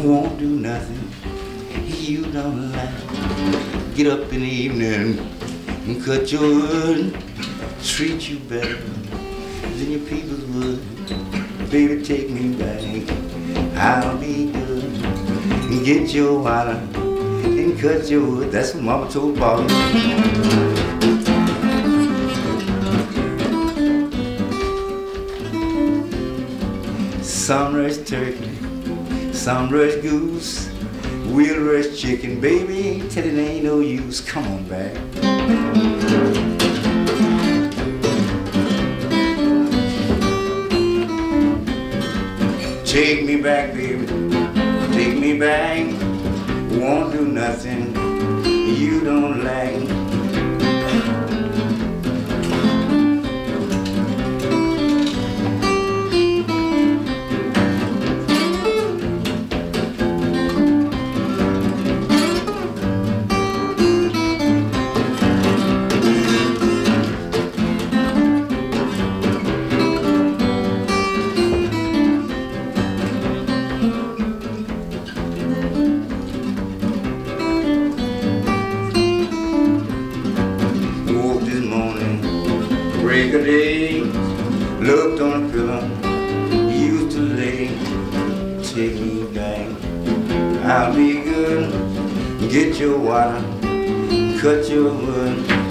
won't do nothing you don't like. Get up in the evening and cut your wood, treat you better than your people would. Baby, take me back, I'll be good. And get your water and cut your wood. That's what Mama told Bobby. Some roast turkey, some roast goose, we'll roast chicken, baby, till it ain't no use. Come on back. Take me back, baby, take me back. Won't do nothing you don't like. Break a day, looked on a pillow, used to lay. Take me back, I'll be good. Get your water, cut your wood.